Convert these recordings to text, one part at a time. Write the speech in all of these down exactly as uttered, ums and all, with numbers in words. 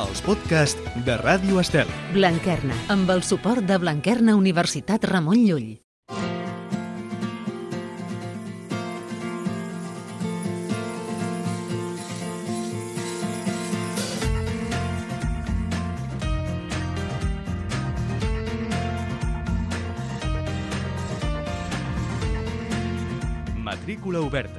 els podcasts de Ràdio Estel. Blanquerna, amb el suport de Blanquerna Universitat Ramon Llull. Matrícula oberta.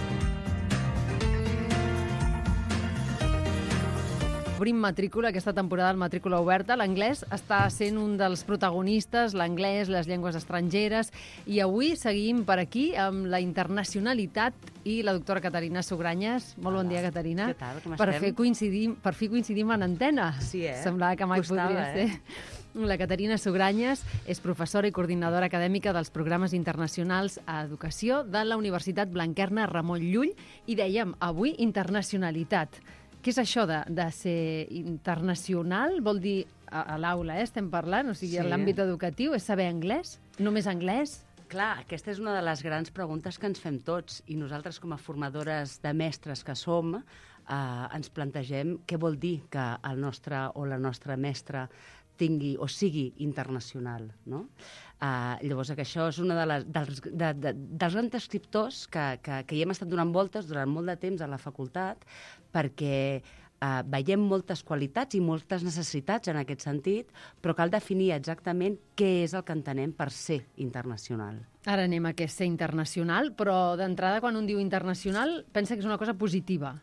Obrim matrícula, aquesta temporada de matrícula oberta. L'anglès està sent un dels protagonistes, l'anglès, les llengües estrangeres, i avui seguim per aquí amb la internacionalitat i la doctora Caterina Sugranyes. Molt bon dia, Caterina. Què tal, com per estem? Fer coincidim, per fi coincidim en antena. Sí, eh? Semblava que mai Costava, podria eh? ser. La Caterina Sugranyes és professora i coordinadora acadèmica dels programes internacionals a educació de la Universitat Blanquerna Ramon Llull, i dèiem, avui, internacionalitat. Què és això de, de ser internacional? Vol dir, a, a l'aula, eh, estem parlant, o sigui, Sí. en l'àmbit educatiu, és saber anglès? Només anglès? Clar, aquesta és una de les grans preguntes que ens fem tots, i nosaltres, com a formadores de mestres que som, eh, ens plantegem què vol dir que el nostre o la nostra mestra tingui o sigui internacional, no? Uh, llavors, que això és un de les, dels, de, de, dels grans escriptors que, que, que hi hem estat donant voltes durant molt de temps a la facultat, perquè uh, veiem moltes qualitats i moltes necessitats en aquest sentit, però cal definir exactament què és el que entenem per ser internacional. Ara anem a què és ser internacional, però d'entrada, quan un diu internacional, pensa que és una cosa positiva,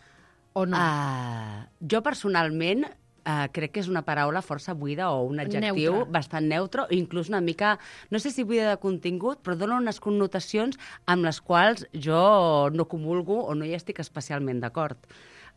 o no? Uh, jo, personalment, Uh, crec que és una paraula força buida o un adjectiu Neutre. bastant neutre, o inclús una mica, no sé si buida de contingut, però dona unes connotacions amb les quals jo no comulgo o no hi estic especialment d'acord.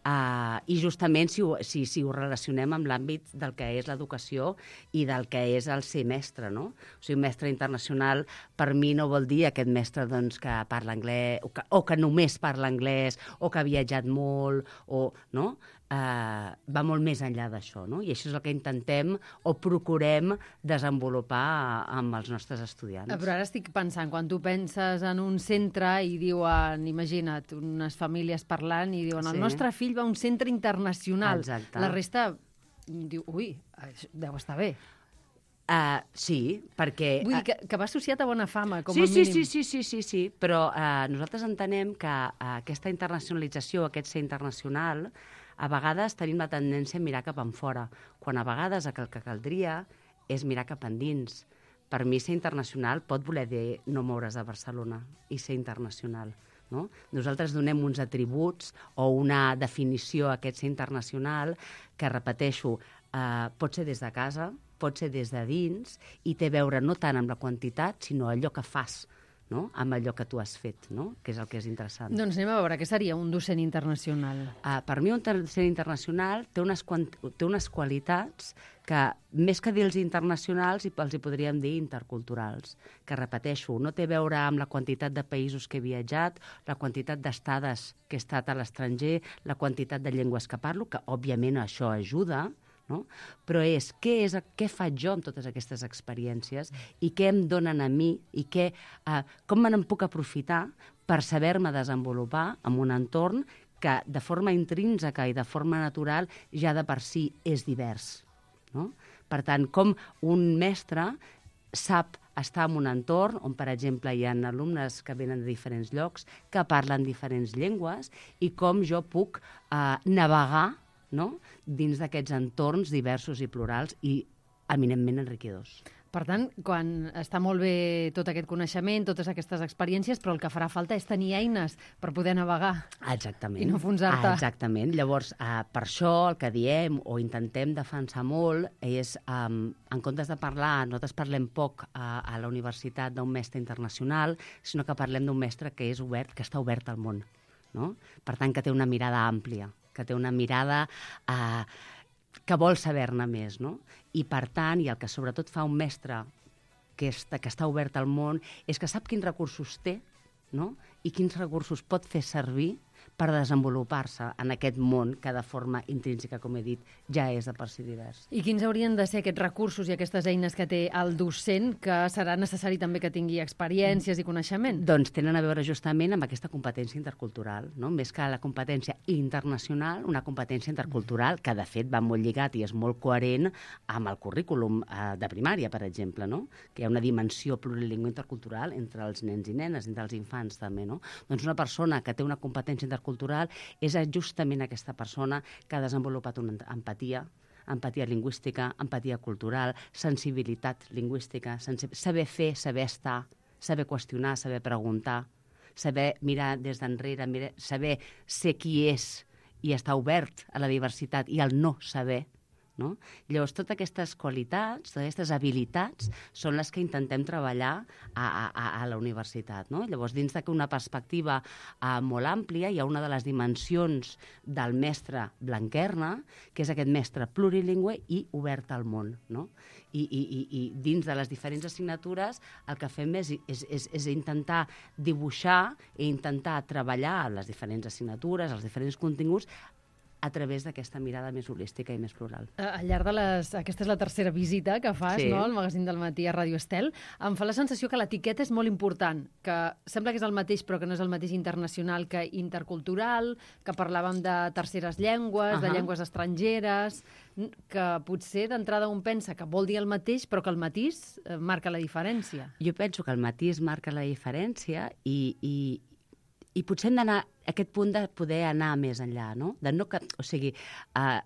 Uh, I justament si ho, si, si ho relacionem amb l'àmbit del que és l'educació i del que és el ser mestre, no? O sigui, un mestre internacional per mi no vol dir aquest mestre doncs, que parla anglès o que, o que només parla anglès o que ha viatjat molt, o, no? Uh, va molt més enllà d'això, no? I això és el que intentem o procurem desenvolupar amb els nostres estudiants. Però ara estic pensant, quan tu penses en un centre i diuen, imagina't, unes famílies parlant i diuen, el Sí. nostre fill va a un centre internacional. Exacte. La resta diu, ui, això deu estar bé. Uh, sí, perquè... Vull dir que, que va associat a bona fama, com sí, a sí, mínim. sí, sí, sí, sí, sí, però uh, nosaltres entenem que uh, aquesta internacionalització, aquest ser internacional, a vegades tenim la tendència a mirar cap enfora, quan a vegades el que caldria és mirar cap endins. Per mi ser internacional pot voler dir no moure's de Barcelona i ser internacional. No? Nosaltres donem uns atributs o una definició a aquest ser internacional que, repeteixo, eh, pot ser des de casa, pot ser des de dins, i té a veure no tant amb la quantitat, sinó allò que fas, no? Amb allò que tu has fet, no? Que és el que és interessant. Doncs anem a veure, què seria un docent internacional? Uh, per mi un docent internacional té unes, té unes qualitats que, més que dir-los internacionals, els hi podríem dir interculturals, que, repeteixo, no té a veure amb la quantitat de països que he viatjat, la quantitat d'estades que he estat a l'estranger, la quantitat de llengües que parlo, que òbviament això ajuda, no? Però és què, és què faig jo amb totes aquestes experiències i què em donen a mi i què, eh, com me n'en puc aprofitar per saber-me desenvolupar en un entorn que de forma intrínseca i de forma natural ja de per si és divers. No? Per tant, com un mestre sap estar en un entorn on, per exemple, hi ha alumnes que venen de diferents llocs, que parlen diferents llengües, i com jo puc eh, navegar, no? Dins d'aquests entorns diversos i plurals i eminentment enriquidors. Per tant, quan està molt bé tot aquest coneixement, totes aquestes experiències, però el que farà falta és tenir eines per poder navegar. Exactament. I no enfonsar-te. Ah, exactament. Llavors, eh, per això el que diem o intentem defensar molt és, eh, en comptes de parlar, nosaltres parlem poc eh, a la universitat d'un mestre internacional, sinó que parlem d'un mestre que és obert, que està obert al món, no? Per tant, que té una mirada àmplia, que té una mirada eh, que vol saber-ne més, no? I per tant, i el que sobretot fa un mestre que, està, que està obert al món, és que sap quins recursos té, no? I quins recursos pot fer servir per desenvolupar-se en aquest món que de forma intrínseca, com he dit, ja és de per si divers. I quins haurien de ser aquests recursos i aquestes eines que té el docent, que serà necessari també que tingui experiències i coneixement? Doncs tenen a veure justament amb aquesta competència intercultural, no? Més que la competència internacional, una competència intercultural que, de fet, va molt lligat i és molt coherent amb el currículum eh, de primària, per exemple, no? Que hi ha una dimensió plurilingüe intercultural entre els nens i nenes, entre els infants també, no? Doncs una persona que té una competència intercultural és justament aquesta persona que ha desenvolupat una empatia, empatia lingüística, empatia cultural, sensibilitat lingüística, sensi... saber fer, saber estar, saber qüestionar, saber preguntar, saber mirar des d'enrere, mirar... saber ser qui és i estar obert a la diversitat i al no saber, no? Llavors, totes aquestes qualitats, totes aquestes habilitats són les que intentem treballar a, a, a la universitat, no? Llavors, dins d'una perspectiva uh, molt àmplia, hi ha una de les dimensions del mestre Blanquerna, que és aquest mestre plurilingüe i obert al món, no? I, i, i, i dins de les diferents assignatures el que fem és, és, és, és intentar dibuixar i intentar treballar les diferents assignatures, els diferents continguts, a través d'aquesta mirada més holística i més plural. Al llarg de les... Aquesta és la tercera visita que fas, sí. no?, al magazín del matí a Ràdio Estel. Em fa la sensació que l'etiqueta és molt important, que sembla que és el mateix, però que no és el mateix internacional que intercultural, que parlàvem de terceres llengües, uh-huh. de llengües estrangeres, que potser d'entrada un pensa que vol dir el mateix, però que el matís eh, marca la diferència. Jo penso que el matís marca la diferència i... i I potser hem d'anar a aquest punt de poder anar més enllà, no? De no que, o sigui, uh,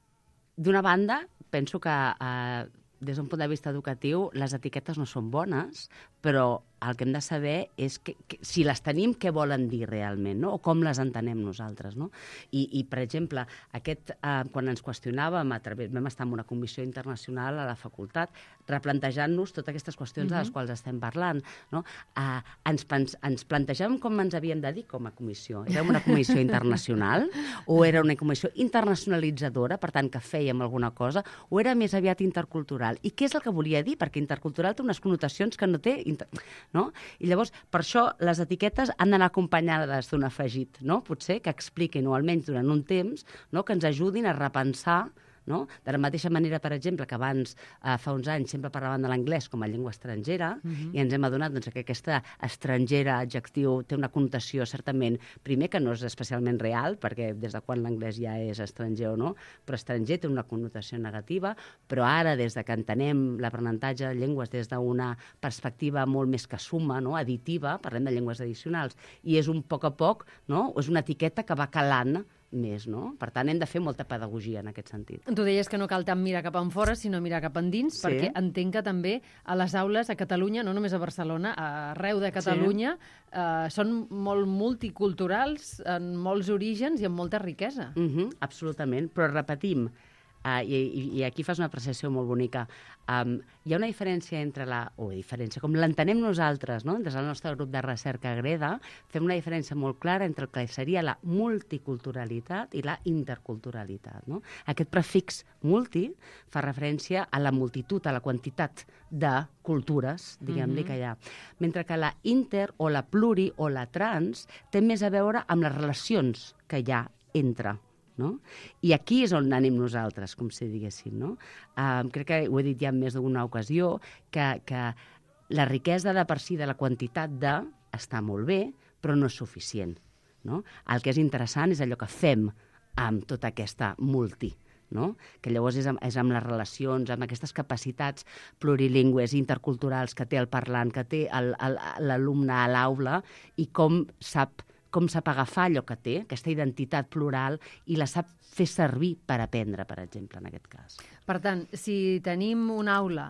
d'una banda, penso que uh, des d'un punt de vista educatiu les etiquetes no són bones, però el que hem de saber és que, que, si les tenim, què volen dir realment, no? O com les entenem nosaltres, no? I, i per exemple, aquest, eh, quan ens qüestionàvem, a través, vam estar en una comissió internacional a la facultat, replantejant-nos totes aquestes qüestions uh-huh. de les quals estem parlant, no? Eh, ens, pens, ens plantejàvem com ens havíem de dir com a comissió. Era una comissió internacional o era una comissió internacionalitzadora, per tant, que fèiem alguna cosa, o era més aviat intercultural? I què és el que volia dir? Perquè intercultural té unes connotacions que no té... Inter... No? I llavors, per això, les etiquetes han d'anar acompanyades d'un afegit, no? Potser que expliquin, o almenys durant un temps, no? Que ens ajudin a repensar, no? De la mateixa manera, per exemple, que abans, eh, fa uns anys, sempre parlaven de l'anglès com a llengua estrangera, uh-huh. i ens hem adonat doncs, que aquesta estrangera, adjectiu, té una connotació, certament, primer que no és especialment real, perquè des de quan l'anglès ja és estranger o no, però estranger té una connotació negativa, però ara, des de que entenem l'aprenentatge de llengües des d'una perspectiva molt més que suma, no? Additiva, parlem de llengües addicionals, i és un poc a poc, no? És una etiqueta que va calant més, no? Per tant, hem de fer molta pedagogia en aquest sentit. Tu deies que no cal tant mirar cap enfora, sinó mirar cap endins, sí. perquè entenc que també a les aules a Catalunya, no només a Barcelona, arreu de Catalunya, sí. eh, són molt multiculturals, en molts orígens i amb molta riquesa. Uh-huh, absolutament, però repetim, Uh, i, i aquí fas una apreciació molt bonica. Um, hi ha una diferència entre la... o diferència, com l'entenem nosaltres, no? Des del nostre grup de recerca Greda, fem una diferència molt clara entre el que seria la multiculturalitat i la interculturalitat, no? Aquest prefix multi fa referència a la multitud, a la quantitat de cultures, diguem-li, mm-hmm. que hi ha. Mentre que la inter o la pluri o la trans té més a veure amb les relacions que hi ha entre. No? I aquí és on anem nosaltres, com si diguéssim, no? Um, crec que ho he dit ja en més d'una ocasió, que, que la riquesa de per si de la quantitat de està molt bé, però no és suficient, no? El que és interessant és allò que fem amb tota aquesta multi, no? Que llavors és amb, és amb les relacions, amb aquestes capacitats plurilingües, interculturals que té el parlant, que té l'alumne a l'aula i com sap com sap agafar allò que té, aquesta identitat plural, i la sap fer servir per aprendre, per exemple, en aquest cas. Per tant, si tenim una aula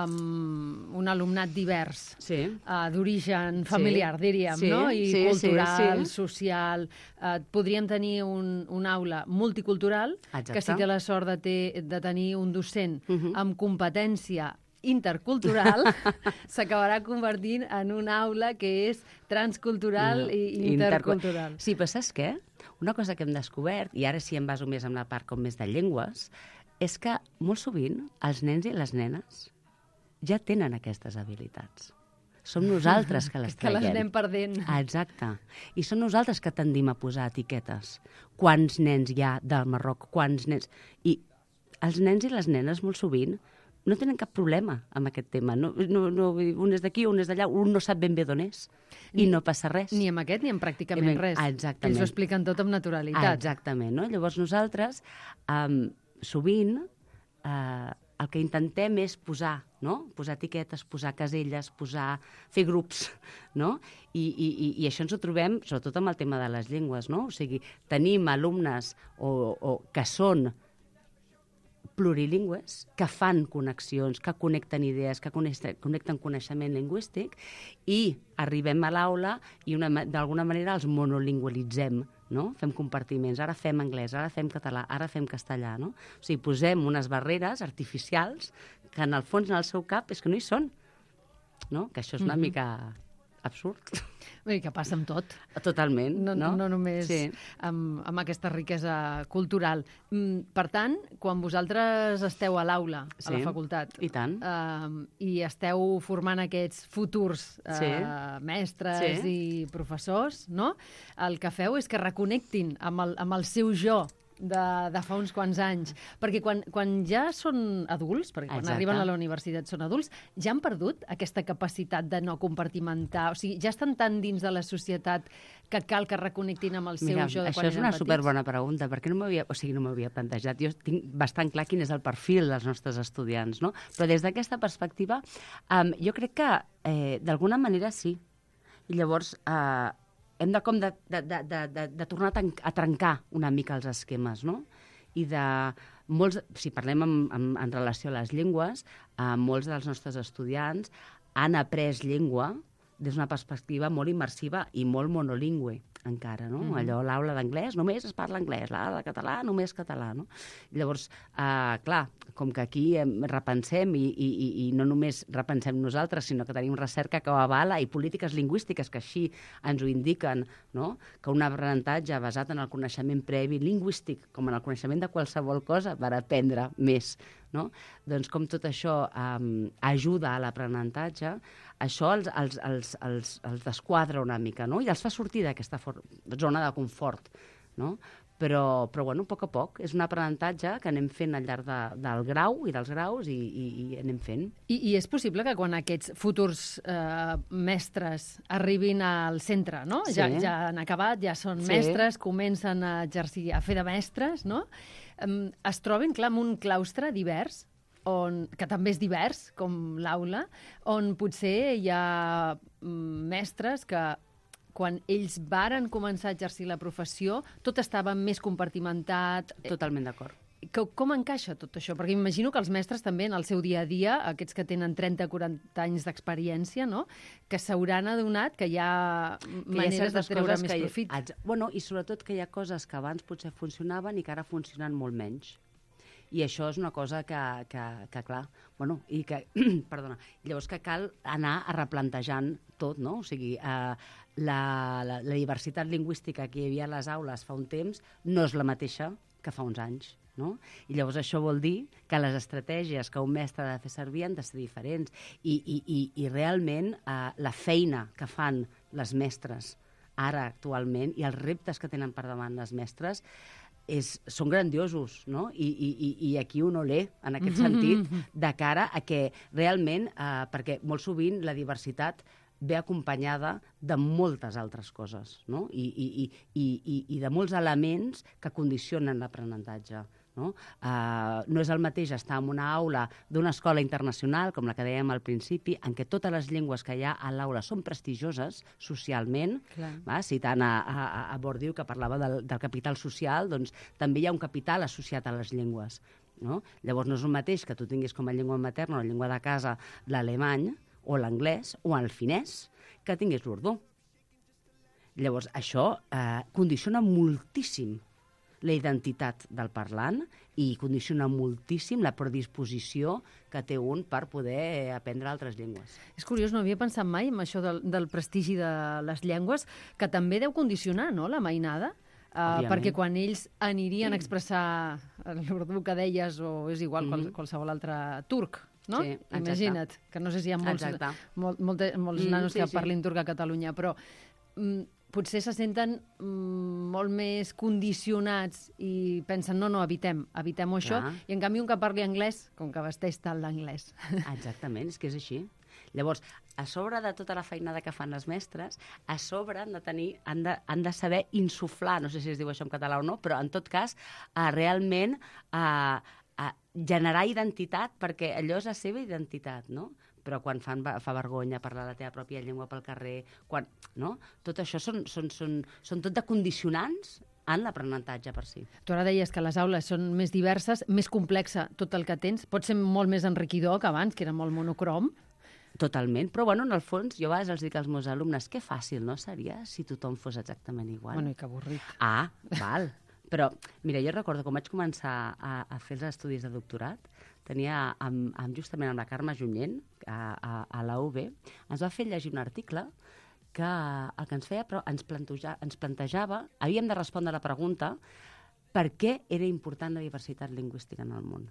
amb un alumnat divers, sí. uh, d'origen familiar, sí. diríem, sí. no? I sí, cultural, sí, sí. social, uh, podríem tenir un, una aula multicultural, Exacte. Que si té la sort de, ter, de tenir un docent uh-huh. amb competència intercultural, s'acabarà convertint en una aula que és transcultural no, i intercultural. Sí, però saps què? Una cosa que hem descobert, i ara sí em baso més en la part com més de llengües, és que molt sovint els nens i les nenes ja tenen aquestes habilitats. som nosaltres que les Que les traiem. anem perdent. Ah, exacte. I són nosaltres que tendim a posar etiquetes. Quants nens hi ha del Marroc, quants nens... I els nens i les nenes, molt sovint, no tenen cap problema amb aquest tema. No, no, no, un és d'aquí, un és d'allà, un no sap ben bé d'on és. I no passa res. Ni amb aquest ni amb pràcticament res. Ah, exactament. Ells ho expliquen tot amb naturalitat. Ah, exactament. No? Llavors nosaltres, um, sovint, uh, el que intentem és posar, no? Posar etiquetes, posar caselles, posar... fer grups, no? I, i, I això ens ho trobem, sobretot amb el tema de les llengües, no? O sigui, tenim alumnes o, o que són plurilingües, que fan connexions, que connecten idees, que connecten coneixement lingüístic i arribem a l'aula i d'alguna manera els monolingualitzem, no? Fem compartiments, ara fem anglès, ara fem català, ara fem castellà, no? O sigui, posem unes barreres artificials que en el fons, en el seu cap, és que no hi són, no? Que això és una mm-hmm. mica absurd. Vull dir que passa amb tot. Totalment, no? No, no només sí. amb, amb aquesta riquesa cultural. Mm, per tant, quan vosaltres esteu a l'aula, a sí. la facultat, i tant, eh, i esteu formant aquests futurs eh, sí. mestres sí. i professors, no? El que feu és que reconnectin amb el, amb el seu jo de, de fa uns quants anys. Perquè quan, quan ja són adults, perquè quan Exacte. arriben a la universitat són adults, ja han perdut aquesta capacitat de no compartimentar. O sigui, ja estan tan dins de la societat que cal que reconnectin amb el seu Mira, jo de quan eren petits. això és una superbona pregunta, perquè no m'havia, o sigui, no m'havia plantejat. Jo tinc bastant clar quin és el perfil dels nostres estudiants, no? Però des d'aquesta perspectiva, um, jo crec que eh, d'alguna manera sí. I llavors, eh, hem de, com de, de, de, de, de tornar a, a trencar una mica els esquemes, no? I de molts, si parlem en, en, en relació a les llengües, eh, molts dels nostres estudiants han après llengua des d'una perspectiva molt immersiva i molt monolingüe, encara, no? Mm. Allò, l'aula d'anglès, només es parla anglès, l'aula de català, només català, no? Llavors, eh, clar, com que aquí eh, repensem i, i, i no només repensem nosaltres, sinó que tenim recerca que ho avala i polítiques lingüístiques que així ens ho indiquen, no? Que un aprenentatge basat en el coneixement previ lingüístic, com en el coneixement de qualsevol cosa, per aprendre més, no? Doncs com tot això um, ajuda a l'aprenentatge, això els, els, els, els, els desquadra una mica, no? I els fa sortir d'aquesta zona de confort, no? Però, però bueno, a poc a poc. És un aprenentatge que anem fent al llarg de, del grau i dels graus i, i, i anem fent. I, I és possible que quan aquests futurs eh, mestres arribin al centre, no? Sí. Ja, ja han acabat, ja són sí. mestres, comencen a exercir, a fer de mestres, no? Um, es troben, clar, en un claustre divers, on, que també és divers, com l'aula, on potser hi ha mestres que quan ells varen començar a exercir la professió, tot estava més compartimentat. Totalment d'acord. Com encaixa tot això? Perquè m'imagino que els mestres també en el seu dia a dia, aquests que tenen trenta o quaranta anys d'experiència, no? Que s'hauran adonat que hi ha maneres de treure més profit. Hi... Bueno, i sobretot que hi ha coses que abans potser funcionaven i que ara funcionen molt menys. I això és una cosa que, que, que clar, bueno, i que, perdona, llavors que cal anar a replantejant tot, no? O sigui, eh, la, la, la diversitat lingüística que hi havia a les aules fa un temps no és la mateixa que fa uns anys, no? I llavors això vol dir que les estratègies que un mestre ha de fer servir han de ser diferents. I, i, i, i realment eh, la feina que fan les mestres ara actualment i els reptes que tenen per davant les mestres És, són grandiosos, no? I, i, i aquí un olé, en aquest sentit, de cara a que realment, eh, perquè molt sovint la diversitat ve acompanyada de moltes altres coses, no? I, i, i, i, i de molts elements que condicionen l'aprenentatge. No? Uh, no és el mateix estar en una aula d'una escola internacional, com la que dèiem al principi, en què totes les llengües que hi ha a l'aula són prestigioses socialment. Va? Citant a, a, a Bourdieu, que parlava del, del capital social, doncs també hi ha un capital associat a les llengües. No? Llavors no és el mateix que tu tinguis com a llengua materna o llengua de casa l'alemany o l'anglès o el finès que tinguis l'urdú. Llavors això eh, condiciona moltíssim la identitat del parlant i condiciona moltíssim la predisposició que té un per poder aprendre altres llengües. És curiós, no havia pensat mai en això del, del prestigi de les llengües, que també deu condicionar, no?, la mainada, uh, perquè quan ells anirien a expressar l'urdú que deies, o és igual, mm-hmm. qual, qualsevol altre turc, no? Sí, exacte. Imagina't, que no sé si hi ha molts, molt, molt, molts Mm, nanos sí, que sí. parlin turc a Catalunya, però mm, potser se senten mm, molt més condicionats i pensen, no, no, evitem, evitem això, Clar. i en canvi un que parli anglès, com que vesteix tant l'anglès. Exactament, és que és així. Llavors, a sobre de tota la feinada que fan les mestres, a sobre han de, tenir, han de, han de saber insuflar, no sé si es diu això en català o no, però en tot cas, eh, realment eh, eh, generar identitat, perquè allò és la seva identitat, no? Però quan fan, fa vergonya parlar la teva pròpia llengua pel carrer, quan, no? Tot això són, són, són, són tot de condicionants en l'aprenentatge per si. Tu ara deies que les aules són més diverses, més complexa tot el que tens, pot ser molt més enriquidor que abans, que era molt monocrom. Totalment, però bueno, en el fons, jo a vegades els dic als meus alumnes, que fàcil, no seria si tothom fos exactament igual? Bueno, i que avorrit. Ah, val. Però, mira, jo recordo quan vaig començar a, a fer els estudis de doctorat, tenia amb, amb, justament amb la Carme Junyent, a, a, a la U B, ens va fer llegir un article que el que ens feia, però ens, planteja, ens plantejava, havíem de respondre a la pregunta per què era important la diversitat lingüística en el món.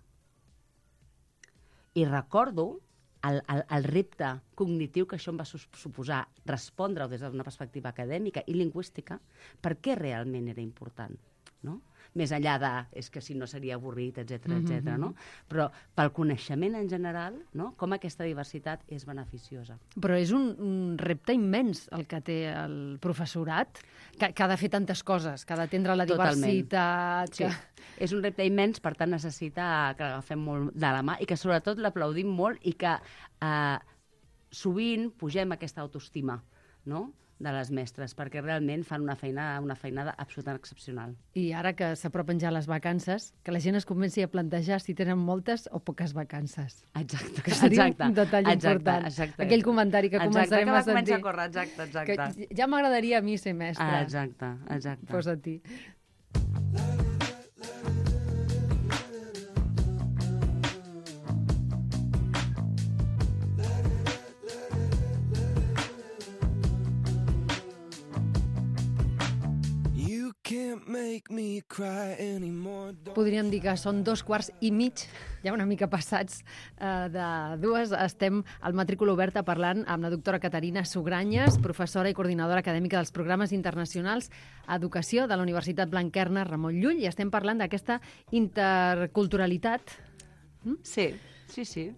I recordo el, el, el repte cognitiu que això em va suposar respondre-ho des d'una perspectiva acadèmica i lingüística, per què realment era important, no? Més enllà de, és que si no seria avorrit, etcètera, etcètera, no? Però pel coneixement en general, no? Com aquesta diversitat és beneficiosa. Però és un, un repte immens el que té el professorat, que, que ha de fer tantes coses, que ha d'atendre la diversitat... Sí. Que... És un repte immens, per tant necessita que l'agafem molt de la mà i que sobretot l'aplaudim molt i que eh, sovint pugem aquesta autoestima, no?, de les mestres, perquè realment fan una feina una feinada absolutament excepcional. I ara que s'apropen ja les vacances, que la gent es comenci a plantejar si tenen moltes o poques vacances. Exacte, que seria exacte. un detall exacte, important. Exacte. Aquell comentari que exacte, començarem que a sentir. comença a córrer, exacte, exacte. Que ja m'agradaria a mi ser mestra. Ah, exacte, exacte. Posa a ti. Podríem dir que són dos quarts i mig, ja una mica passats eh, de dues. Estem al Matrícula Oberta parlant amb la doctora Caterina Sugranyes, professora i coordinadora acadèmica dels programes internacionals a Educació de la Universitat Blanquerna Ramon Llull, i estem parlant d'aquesta interculturalitat. Mm? Sí, sí, sí.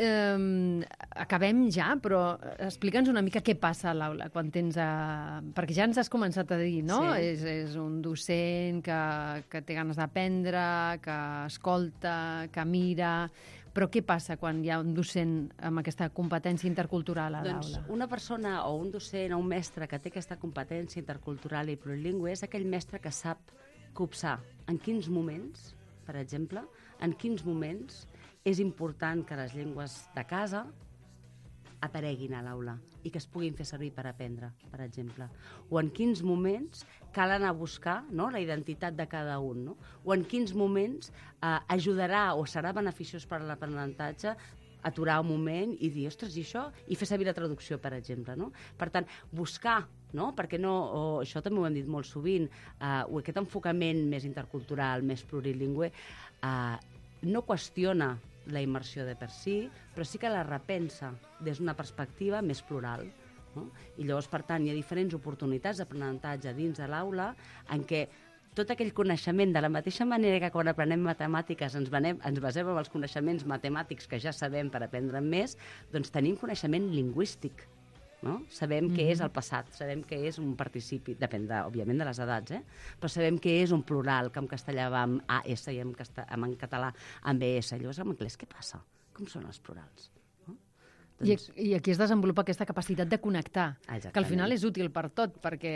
Eh, acabem ja, però explica'ns una mica què passa a l'aula quan tens a... Perquè ja ens has començat a dir, no? Sí. És, és un docent que, que té ganes d'aprendre, que escolta, que mira... Però què passa quan hi ha un docent amb aquesta competència intercultural a doncs l'aula? Una persona o un docent o un mestre que té aquesta competència intercultural i plurilingüe és aquell mestre que sap copsar en quins moments, per exemple, en quins moments és important que les llengües de casa apareguin a l'aula i que es puguin fer servir per aprendre, per exemple. O en quins moments cal anar a buscar, no?, la identitat de cada un, no? O en quins moments eh, ajudarà o serà beneficiós per a l'aprenentatge aturar un moment i dir, ostres, i això? I fer servir la traducció, per exemple, no? Per tant, buscar, no? Perquè no, o això també ho hem dit molt sovint, eh, o aquest enfocament més intercultural, més plurilingüe, eh, no qüestiona la immersió de per si, però sí que la repensa des d'una perspectiva més plural. No? I llavors, per tant, hi ha diferents oportunitats d'aprenentatge dins de l'aula en què tot aquell coneixement, de la mateixa manera que quan aprenem matemàtiques ens, venem, ens basem en els coneixements matemàtics que ja sabem per aprendre més, doncs tenim coneixement lingüístic. No? Sabem mm-hmm. què és el passat, sabem què és un participi, depèn, de, òbviament, de les edats, eh? Però sabem què és un plural, que en castellà va amb A S i en, casta, en català amb E S. Llavors, en anglès, què passa? Com són els plurals? No? Doncs... I, I aquí es desenvolupa aquesta capacitat de connectar, Exactament. que al final és útil per tot, perquè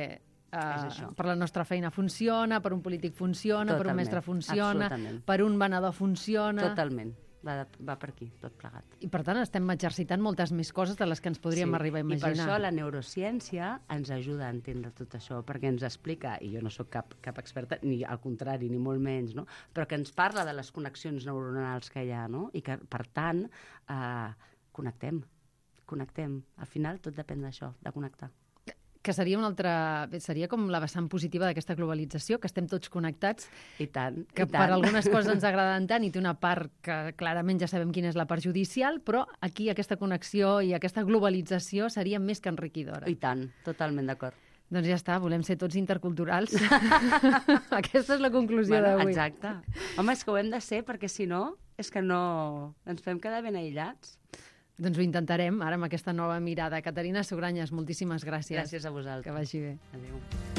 uh, per la nostra feina funciona, per un polític funciona, Totalment. per un mestre funciona, Absolutament. per un venedor funciona... Totalment. Va, va per aquí, tot plegat. I per tant estem exercitant moltes més coses de les que ens podríem sí. arribar a imaginar. I per això la neurociència ens ajuda a entendre tot això, perquè ens explica, i jo no sóc cap, cap experta, ni al contrari, ni molt menys, no? Però que ens parla de les connexions neuronals que hi ha, no? I que, per tant, eh, connectem, connectem. Al final tot depèn d'això, de connectar. que seria una altra... seria com la vessant positiva d'aquesta globalització, que estem tots connectats, I tant, que i tant. per algunes coses ens agraden tant i té una part que clarament ja sabem quina és la perjudicial, però aquí aquesta connexió i aquesta globalització seria més que enriquidora. I tant, totalment d'acord. Doncs ja està, volem ser tots interculturals. Aquesta és la conclusió Bueno, d'avui. exacte. Home, és que ho hem de ser perquè si no, és que no... ens fem quedar ben aïllats. Doncs ho intentarem, ara amb aquesta nova mirada. Caterina Sugranyes, moltíssimes gràcies. Gràcies a vosaltres. Que vagi bé. Adéu.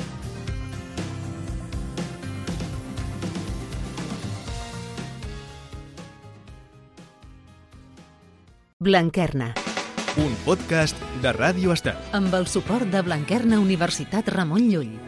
Blanquerna, Un podcast de Ràdio Estel. amb el suport de Blanquerna Universitat Ramon Llull.